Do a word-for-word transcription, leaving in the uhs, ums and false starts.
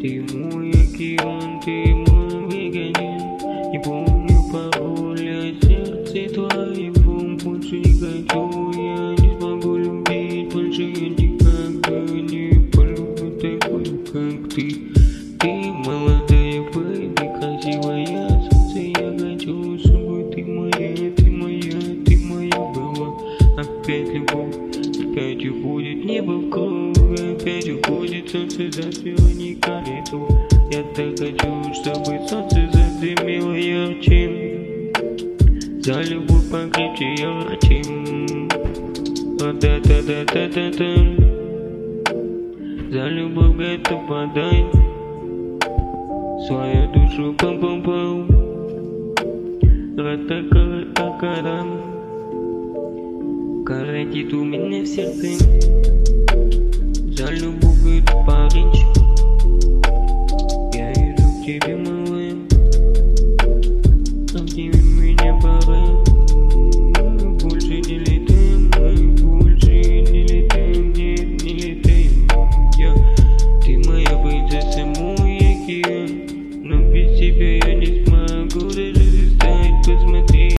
Ты мой океан, ты мой веган. Не помню пароль, а сердце твоего больше не хочу. Я не смогу любить больше, я никогда не полюблю такую, как ты. Ты молодая, бэйби, красивая, солнце я хочу с собой. Ты моя, ты моя, ты моя была. Опять любовь, опять уходит небо в кровь, опять уходит солнце, зацвело не колесо. Я так хочу, чтобы солнце задымило ярче, за любовь покрепче ярче. Та-та-та-та-та-та, за любовь готов подать свою душу, пам-пам-пам. Ра-та-ка-ра-та-ка-рам. Коротит у меня в сердце за любовь.